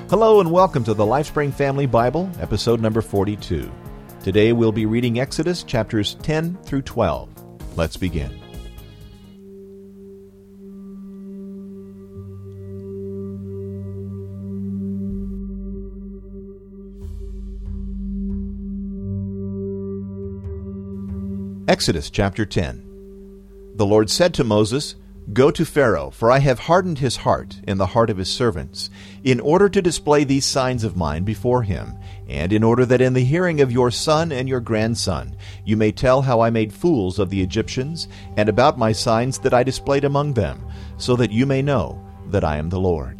Hello and welcome to the LifeSpring Family Bible, episode number 42. Today we'll be reading Exodus chapters 10 through 12. Let's begin. Exodus chapter 10. The Lord said to Moses, "Go to Pharaoh, for I have hardened his heart and the heart of his servants, in order to display these signs of mine before him, and in order that in the hearing of your son and your grandson you may tell how I made fools of the Egyptians, and about my signs that I displayed among them, so that you may know that I am the Lord."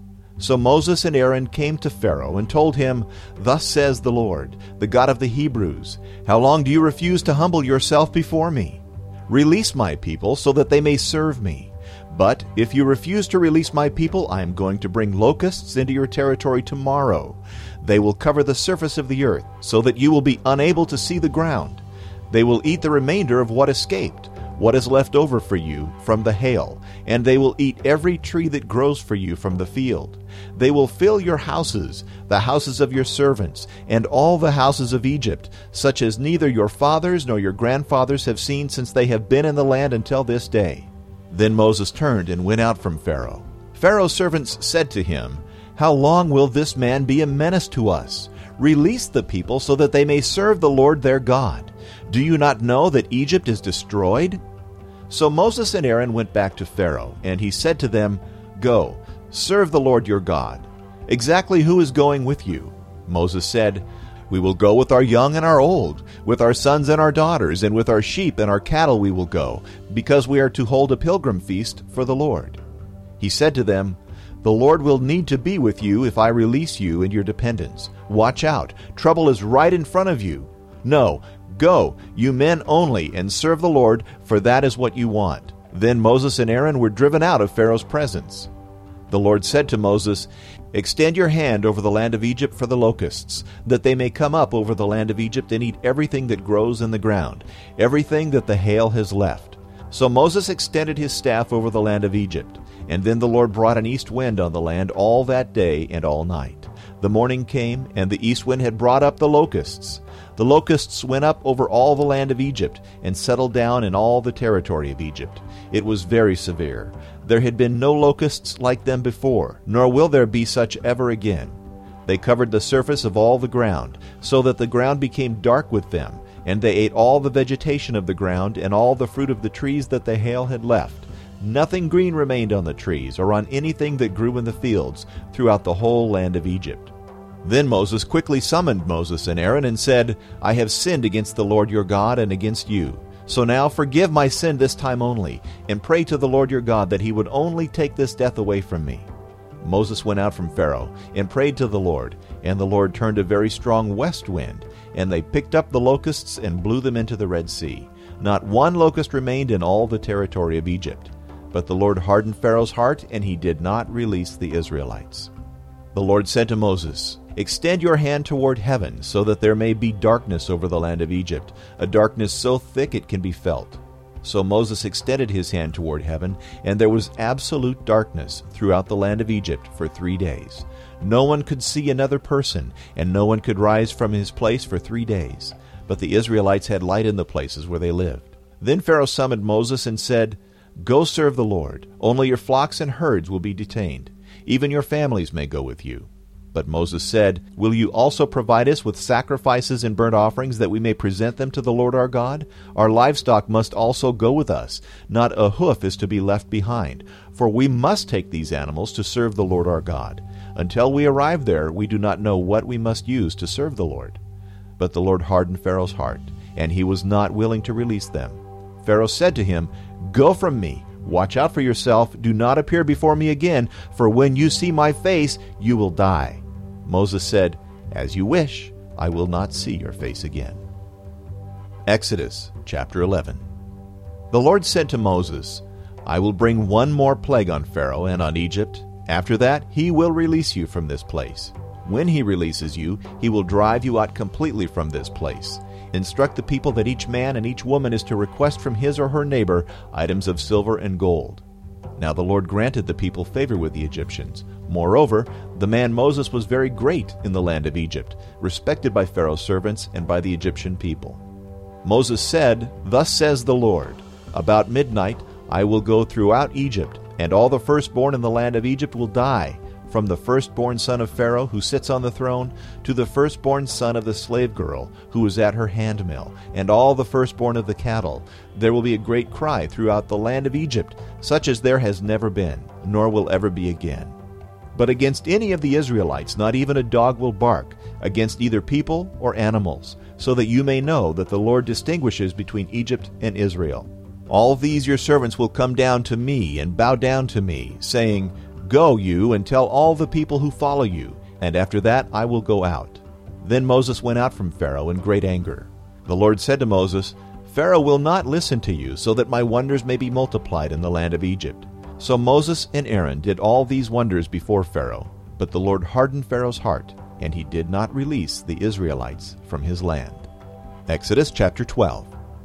So Moses and Aaron came to Pharaoh and told him, "Thus says the Lord, the God of the Hebrews, how long do you refuse to humble yourself before me? Release my people so that they may serve me. But if you refuse to release my people, I am going to bring locusts into your territory tomorrow. They will cover the surface of the earth, so that you will be unable to see the ground. They will eat the remainder of what escaped, what is left over for you from the hail, and they will eat every tree that grows for you from the field. They will fill your houses, the houses of your servants, and all the houses of Egypt, such as neither your fathers nor your grandfathers have seen since they have been in the land until this day." Then Moses turned and went out from Pharaoh. Pharaoh's servants said to him, "How long will this man be a menace to us? Release the people so that they may serve the Lord their God. Do you not know that Egypt is destroyed?" So Moses and Aaron went back to Pharaoh, and he said to them, "Go, serve the Lord your God. Exactly who is going with you?" Moses said, "We will go with our young and our old, with our sons and our daughters, and with our sheep and our cattle we will go, because we are to hold a pilgrim feast for the Lord." He said to them, "The Lord will need to be with you if I release you and your dependents. Watch out, trouble is right in front of you. No, go, you men only, and serve the Lord, for that is what you want." Then Moses and Aaron were driven out of Pharaoh's presence. The Lord said to Moses, "Extend your hand over the land of Egypt for the locusts, that they may come up over the land of Egypt and eat everything that grows in the ground, everything that the hail has left." So Moses extended his staff over the land of Egypt, and then the Lord brought an east wind on the land all that day and all night. The morning came, and the east wind had brought up the locusts. The locusts went up over all the land of Egypt and settled down in all the territory of Egypt. It was very severe. There had been no locusts like them before, nor will there be such ever again. They covered the surface of all the ground, so that the ground became dark with them, and they ate all the vegetation of the ground and all the fruit of the trees that the hail had left. Nothing green remained on the trees or on anything that grew in the fields throughout the whole land of Egypt. Then Moses quickly summoned Moses and Aaron and said, "I have sinned against the Lord your God and against you. So now forgive my sin this time only, and pray to the Lord your God that he would only take this death away from me." Moses went out from Pharaoh and prayed to the Lord, and the Lord turned a very strong west wind, and they picked up the locusts and blew them into the Red Sea. Not one locust remained in all the territory of Egypt. But the Lord hardened Pharaoh's heart, and he did not release the Israelites. The Lord said to Moses, "Extend your hand toward heaven, so that there may be darkness over the land of Egypt, a darkness so thick it can be felt." So Moses extended his hand toward heaven, and there was absolute darkness throughout the land of Egypt for 3 days. No one could see another person, and no one could rise from his place for 3 days. But the Israelites had light in the places where they lived. Then Pharaoh summoned Moses and said, "Go serve the Lord. Only your flocks and herds will be detained. Even your families may go with you." But Moses said, "Will you also provide us with sacrifices and burnt offerings that we may present them to the Lord our God? Our livestock must also go with us. Not a hoof is to be left behind, for we must take these animals to serve the Lord our God. Until we arrive there, we do not know what we must use to serve the Lord." But the Lord hardened Pharaoh's heart, and he was not willing to release them. Pharaoh said to him, "Go from me. Watch out for yourself. Do not appear before me again, for when you see my face, you will die." Moses said, "As you wish. I will not see your face again." Exodus chapter 11. The Lord said to Moses, "I will bring one more plague on Pharaoh and on Egypt. After that, he will release you from this place. When he releases you, he will drive you out completely from this place. Instruct the people that each man and each woman is to request from his or her neighbor items of silver and gold." Now the Lord granted the people favor with the Egyptians. Moreover, the man Moses was very great in the land of Egypt, respected by Pharaoh's servants and by the Egyptian people. Moses said, "Thus says the Lord, about midnight I will go throughout Egypt, and all the firstborn in the land of Egypt will die, from the firstborn son of Pharaoh who sits on the throne to the firstborn son of the slave girl who is at her handmill, and all the firstborn of the cattle. There will be a great cry throughout the land of Egypt, such as there has never been, nor will ever be again. But against any of the Israelites not even a dog will bark, against either people or animals, so that you may know that the Lord distinguishes between Egypt and Israel. All these your servants will come down to me and bow down to me, saying, 'Go you and tell all the people who follow you, and after that I will go out.' Then Moses went out from Pharaoh in great anger. The Lord said to Moses, 'Pharaoh will not listen to you, so that my wonders may be multiplied in the land of Egypt.' So Moses and Aaron did all these wonders before Pharaoh, but the Lord hardened Pharaoh's heart, and he did not release the Israelites from his land." Exodus chapter 12.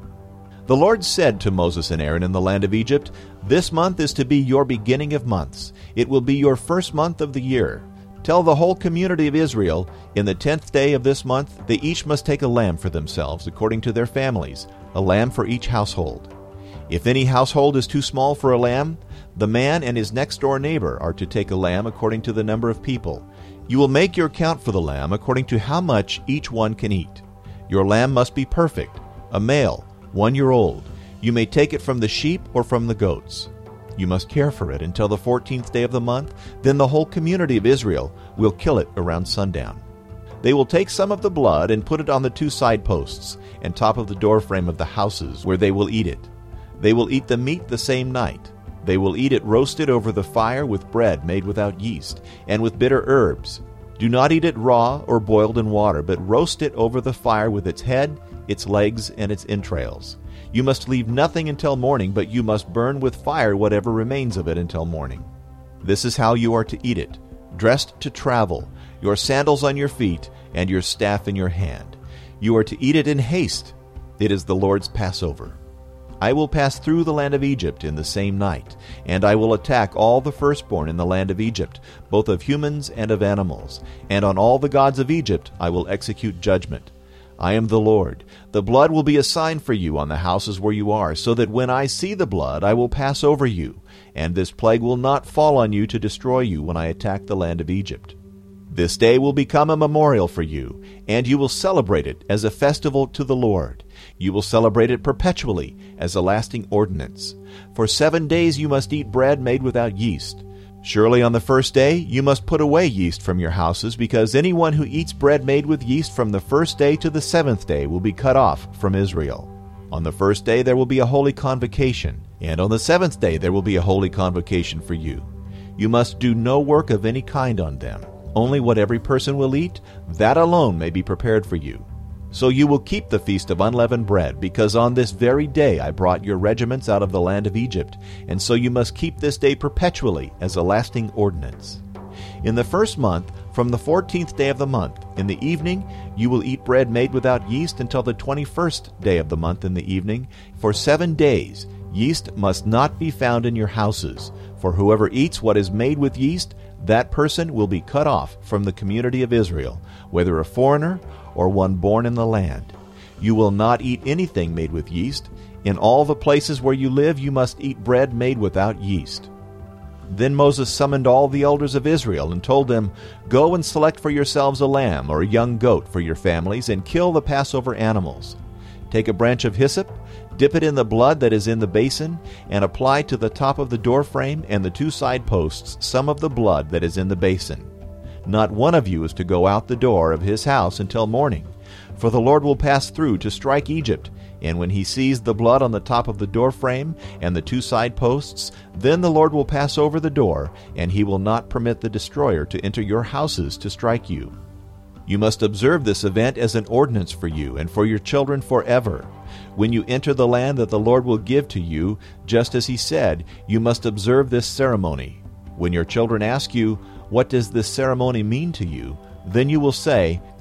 The Lord said to Moses and Aaron in the land of Egypt, "This month is to be your beginning of months. It will be your first month of the year. Tell the whole community of Israel, in the 10th day of this month, they each must take a lamb for themselves according to their families, a lamb for each household. If any household is too small for a lamb, the man and his next-door neighbor are to take a lamb according to the number of people. You will make your count for the lamb according to how much each one can eat. Your lamb must be perfect, a male, 1 year old. You may take it from the sheep or from the goats. You must care for it until the 14th day of the month. Then the whole community of Israel will kill it around sundown. They will take some of the blood and put it on the 2 side posts and top of the doorframe of the houses where they will eat it. They will eat the meat the same night. They will eat it roasted over the fire with bread made without yeast and with bitter herbs. Do not eat it raw or boiled in water, but roast it over the fire with its head, its legs, and its entrails. You must leave nothing until morning, but you must burn with fire whatever remains of it until morning. This is how you are to eat it, dressed to travel, your sandals on your feet, and your staff in your hand. You are to eat it in haste. It is the Lord's Passover. I will pass through the land of Egypt in the same night, and I will attack all the firstborn in the land of Egypt, both of humans and of animals, and on all the gods of Egypt I will execute judgment. I am the Lord. The blood will be a sign for you on the houses where you are, so that when I see the blood I will pass over you, and this plague will not fall on you to destroy you when I attack the land of Egypt. This day will become a memorial for you, and you will celebrate it as a festival to the Lord. You will celebrate it perpetually as a lasting ordinance. For 7 days you must eat bread made without yeast. Surely on the first day you must put away yeast from your houses, because anyone who eats bread made with yeast from the first day to the 7th day will be cut off from Israel. On the first day there will be a holy convocation, and on the 7th day there will be a holy convocation for you. You must do no work of any kind on them. Only what every person will eat, that alone may be prepared for you. So you will keep the feast of unleavened bread, because on this very day I brought your regiments out of the land of Egypt, and so you must keep this day perpetually as a lasting ordinance. In the first month, from the 14th day of the month, in the evening, you will eat bread made without yeast until the 21st day of the month in the evening. For 7 days, yeast must not be found in your houses, for whoever eats what is made with yeast, that person will be cut off from the community of Israel, whether a foreigner or one born in the land. You will not eat anything made with yeast. In all the places where you live, you must eat bread made without yeast." Then Moses summoned all the elders of Israel and told them, "Go and select for yourselves a lamb or a young goat for your families, and kill the Passover animals. Take a branch of hyssop, dip it in the blood that is in the basin, and apply to the top of the doorframe and the 2 side posts some of the blood that is in the basin. Not one of you is to go out the door of his house until morning, for the Lord will pass through to strike Egypt, and when he sees the blood on the top of the doorframe and the 2 side posts, then the Lord will pass over the door, and he will not permit the destroyer to enter your houses to strike you. You must observe this event as an ordinance for you and for your children forever. When you enter the land that the Lord will give to you, just as he said, you must observe this ceremony. When your children ask you, 'What does this ceremony mean to you?' then you will say,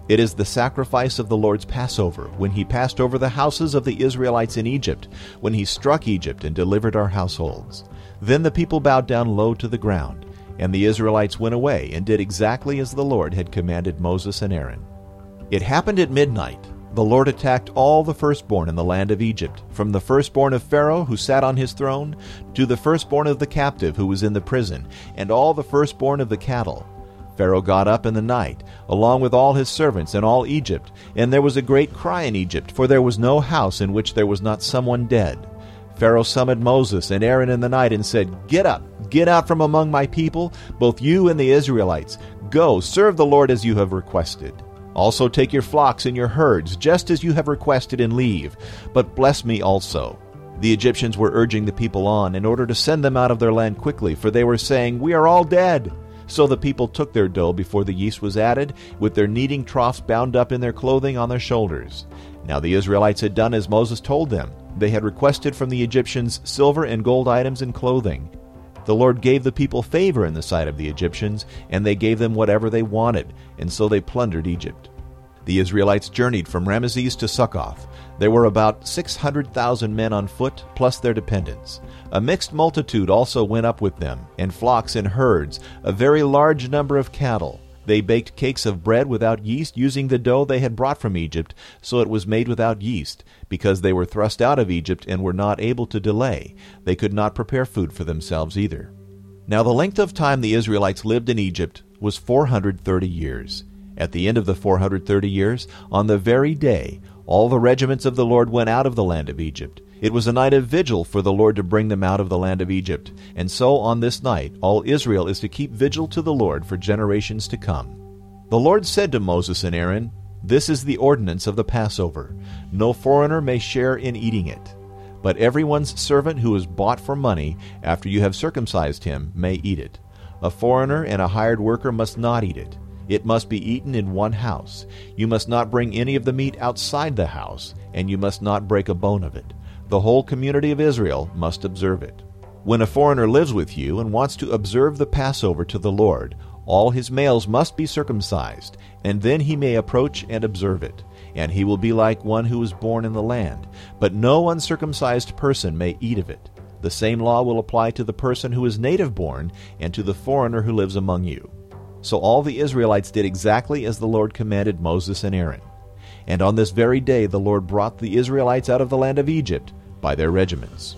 It is the sacrifice of the Lord's Passover, when he passed over the houses of the Israelites in Egypt, when he struck Egypt and delivered our households. Then the people bowed down low to the ground, and the Israelites went away and did exactly as the Lord had commanded Moses and Aaron. It happened at midnight. The Lord attacked all the firstborn in the land of Egypt, from the firstborn of Pharaoh who sat on his throne, to the firstborn of the captive who was in the prison, and all the firstborn of the cattle. Pharaoh got up in the night, along with all his servants and all Egypt, and there was a great cry in Egypt, for there was no house in which there was not someone dead. Pharaoh summoned Moses and Aaron in the night and said, "Get up, get out from among my people, both you and the Israelites. Go, serve the Lord as you have requested. Also take your flocks and your herds, just as you have requested, and leave. But bless me also." The Egyptians were urging the people on in order to send them out of their land quickly, for they were saying, "We are all dead." So the people took their dough before the yeast was added, with their kneading troughs bound up in their clothing on their shoulders. Now the Israelites had done as Moses told them. They had requested from the Egyptians silver and gold items and clothing. The Lord gave the people favor in the sight of the Egyptians, and they gave them whatever they wanted, and so they plundered Egypt. The Israelites journeyed from Ramesses to Succoth. There were about 600,000 men on foot, plus their dependents. A mixed multitude also went up with them, and flocks and herds, a very large number of cattle. They baked cakes of bread without yeast, using the dough they had brought from Egypt, so it was made without yeast, because they were thrust out of Egypt and were not able to delay. They could not prepare food for themselves either. Now the length of time the Israelites lived in Egypt was 430 years. At the end of the 430 years, on the very day, all the regiments of the Lord went out of the land of Egypt. It was a night of vigil for the Lord to bring them out of the land of Egypt. And so on this night, all Israel is to keep vigil to the Lord for generations to come. The Lord said to Moses and Aaron, "This is the ordinance of the Passover. No foreigner may share in eating it. But everyone's servant who is bought for money, after you have circumcised him, may eat it. A foreigner and a hired worker must not eat it. It must be eaten in one house. You must not bring any of the meat outside the house, and you must not break a bone of it. The whole community of Israel must observe it. When a foreigner lives with you and wants to observe the Passover to the Lord, all his males must be circumcised, and then he may approach and observe it, and he will be like one who was born in the land. But no uncircumcised person may eat of it. The same law will apply to the person who is native-born and to the foreigner who lives among you." So all the Israelites did exactly as the Lord commanded Moses and Aaron. And on this very day the Lord brought the Israelites out of the land of Egypt by their regiments.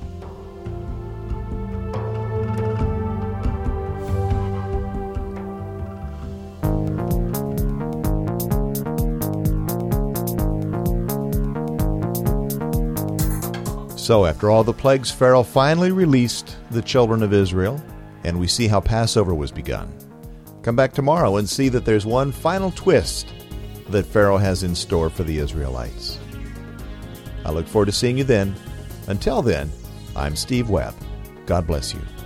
So after all the plagues, Pharaoh finally released the children of Israel, and we see how Passover was begun. Come back tomorrow and see that there's one final twist that Pharaoh has in store for the Israelites. I look forward to seeing you then. Until then, I'm Steve Webb. God bless you.